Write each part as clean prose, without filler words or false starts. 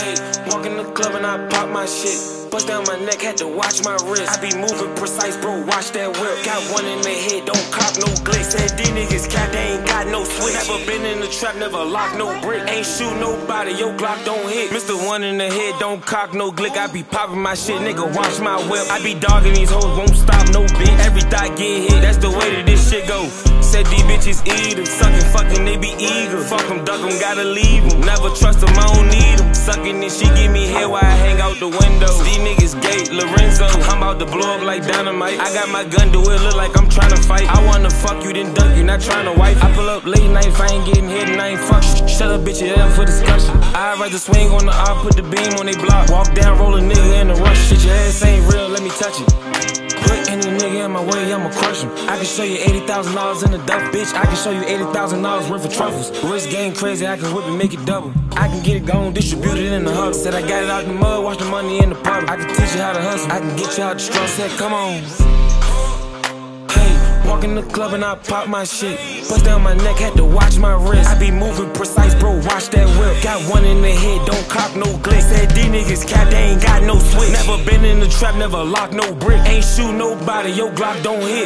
Hey, walk in the club and I pop my shit. Bust down my neck, had to watch my wrist. I be moving precise, bro, watch that whip. Got one in the head, don't cop no glitz. Said these niggas cap, they ain't got no switch. Never been in the trap, never lock no brick. Ain't shoot nobody, your Glock don't hit. Mr. One in the head, don't cock no glick. I be popping my shit, nigga, watch my whip. I be dogging these hoes, won't stop no bitch. Every thought get hit, that's the way that this shit go. Said these bitches eat 'em, sucking, fucking, they be eager. Fuck 'em, duck 'em, gotta leave 'em. Never trust 'em, I don't need 'em. Sucking and she give me head while I hang out the window. These niggas gate, Lorenzo. I'm about to blow up like dynamite. I got my gun, do it look like I'm tryna fight. I wanna fuck you, then duck you, not tryna wife. I pull up late night if I ain't getting hit and I ain't fuck you. Shut up, bitch, it up for discussion. I'd rather swing on the R, put the beam on they block. Walk down, roll a nigga in the rush. Shit, your ass ain't real, let me touch it. Put any nigga in my way, I'ma crush him. I can show you $80,000 in the duff, bitch. I can show you $80,000 worth of truffles. Wrist game crazy, I can whip it, make it double. I can get it gone, distribute it in the huddle. Said I got it out the mud, wash the money in the puddle. I can teach you how to hustle, I can get you out the struggle. Said come on. Hey, walk in the club and I pop my shit. Bust down my neck, had to watch my wrist. I be moving precise, bro, watch that whip. Got one in the head, don't cock no glitz. Said these niggas cap, they ain't got no switch. Never been in the trap, never lock no brick. Ain't shoot nobody, your Glock don't hit.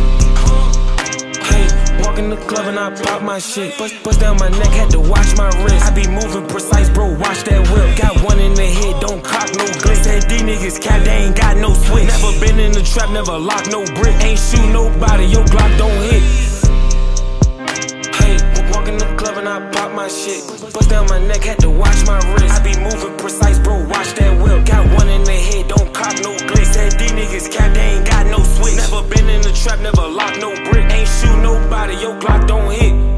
Hey, walk in the club and I pop my shit. Bust down my neck, had to watch my wrist. I be moving precise, bro, watch that whip. Got one in the head, don't cock no glitz. Said these niggas cap, they ain't got no switch. Never been in the trap, never lock no brick. Ain't shoot nobody, your Glock don't hit. Hey, walk in the club and I pop my shit. Bust down my neck, had to watch my wrist. I be moving precise, bro, watch that whip. Got one in the head, don't cock no glitz. Said these niggas cap, they ain't got no switch. Never been in the trap, never lock no brick. Ain't shoot nobody, your Glock don't hit.